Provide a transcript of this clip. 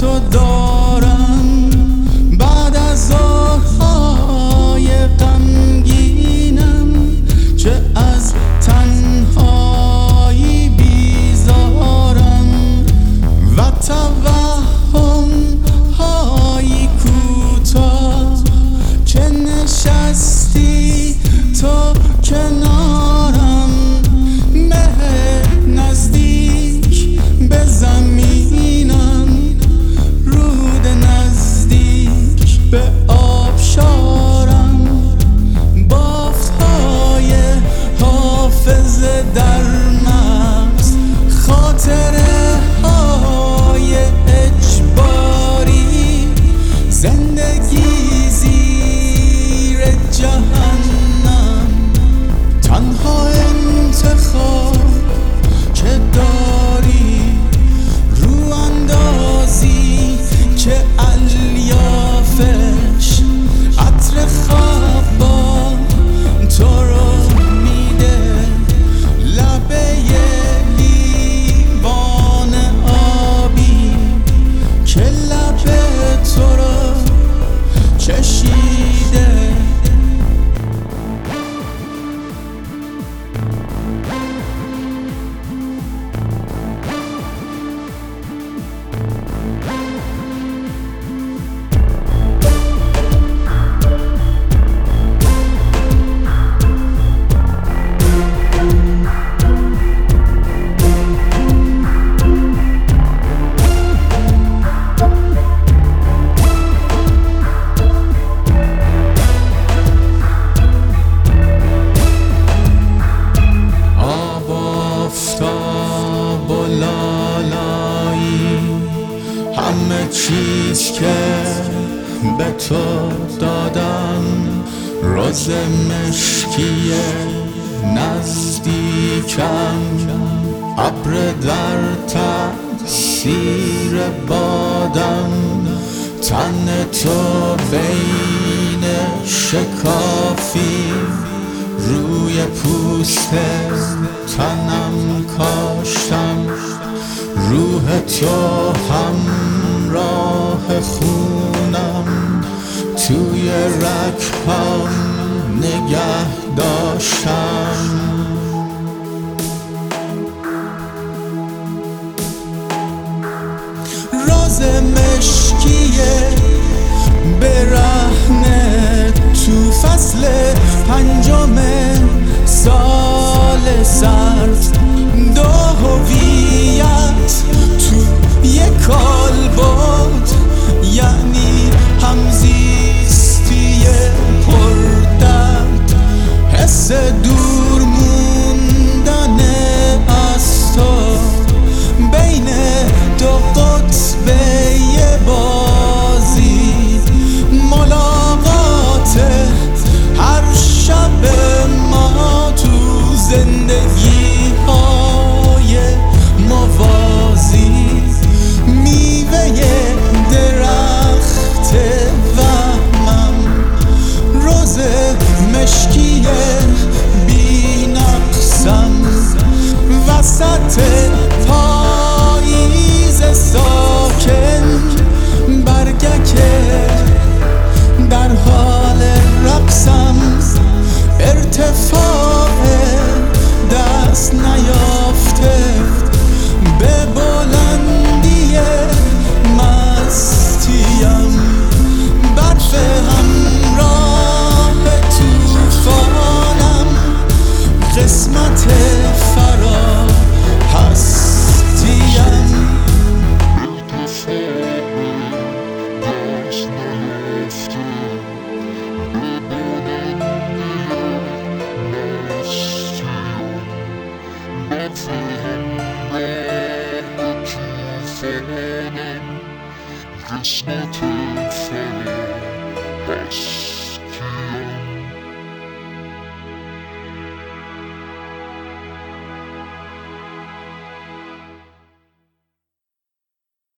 تو دارم بعد از ظهرهای غمگینم که از تنهایی بیزارم و توهم‌های کوتاه که نشستی تو کنارم مه نزدیک به زمینم رود نزدیک به آبشارم بافت‌های حافظه در مغز خاطره های اجباری زندگی زیر جهنم تنها انتخاب که داری رو اندازی که الیافش عطر خواب تو رو میده لبه لیوان آبی که لب تو رو چشیده همه چیز که به تو دادم روز مشکی نزدیکم ابر در تأثیر بادم تن تو بین شکافی روی پوست تنم کاشتم روح تو همراه خونم توی رگ‌هام نگه داشتم راز مشکیه برهنه تو فصل پنجم سال سرد دو هویت تو یک کالبد یعنی همزیستی پردرد حس دور موندن از تو بین دو قطب یه بازی ملاقات هر شب ما تو زندگی های موازی میوه درخت وهمم روز مشکی بی نقصم وسط پاییز ساکن برگک در حال رقصم ارتفاع دست نیافته به بلندی مستیم برف همراه توفانم قسمت فرا هستیم It's not too funny.